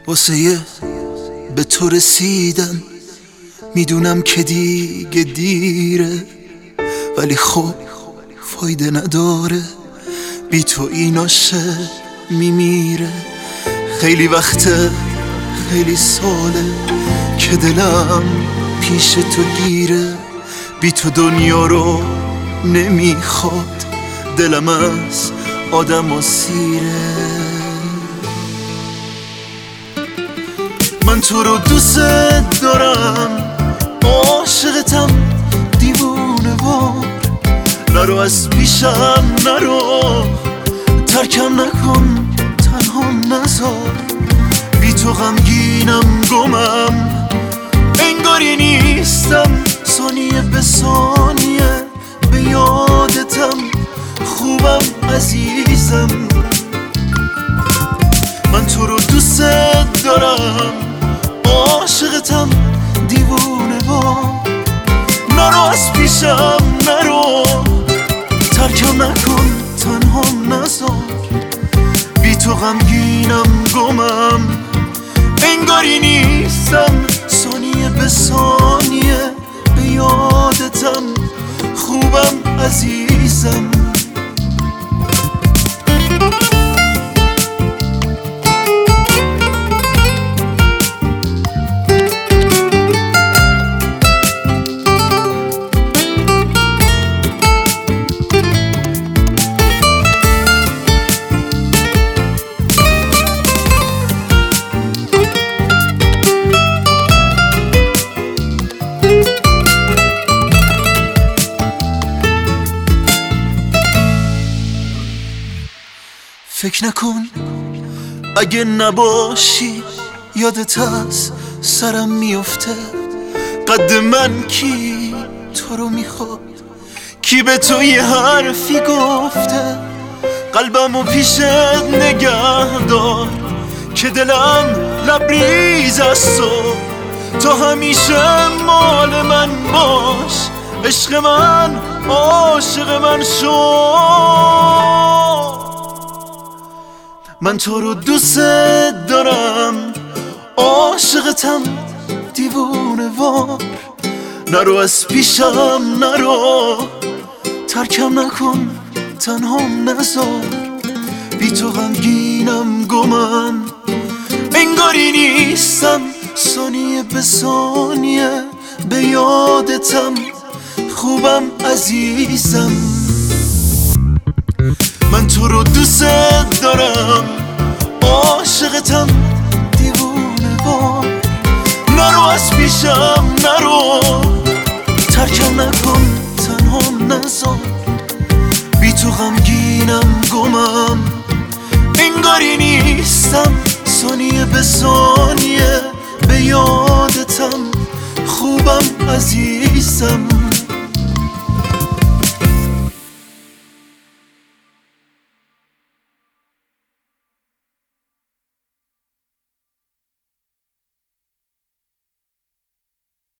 واسه به تو رسیدن میدونم که دیگه دیره، ولی خب فایده نداره، بی تو این عاشق میمیره. خیلی وقته، خیلی ساله که دلم پیش تو گیره، بی تو دنیا رو نمیخواد، دلم از آدم و سیره. من تو رو دوست دارم، عاشقتم دیوونه وار، نرو از پیشم نرو، ترکم نکن تنهام نذار، بی تو غمگینم گمم، انگاری نیستم، ثانیه به ثانیه به یادتم، خوبم عزیزم. من تو رو دوست دارم، عاشقتم دیوونه وار، نرو از پیشم نرو، ترکم نکن تنهام نذار، بی تو غمگینم گمم، انگاری نیستم، ثانیه به ثانیه به یادتم، خوبم عزیزم. فکر نکن اگه نباشی، یادت از سرم میفته، قد من کی تو رو میخواد، کی به تو یه حرفی گفته، قلبمو پیشت نگه دار که دلم لبریز از تو همیشه مال من باش، عشق من عاشق من شو. من تو رو دوست دارم، عاشقتم دیوونه وار، نرو از پیشم نرو، ترکم نکن تنهام نذار، بی تو غمگینم گمم، انگاری نیستم، ثانیه به ثانیه به یادتم، خوبم عزیزم. من تو رو دوست دارم، عاشقتم دیوونه وار، نرو از پیشم نرو، ترکم نکن تنهام نذار، بی تو غمگینم گمم، انگاری نیستم، ثانیه به ثانیه به یادتم، خوبم عزیزم.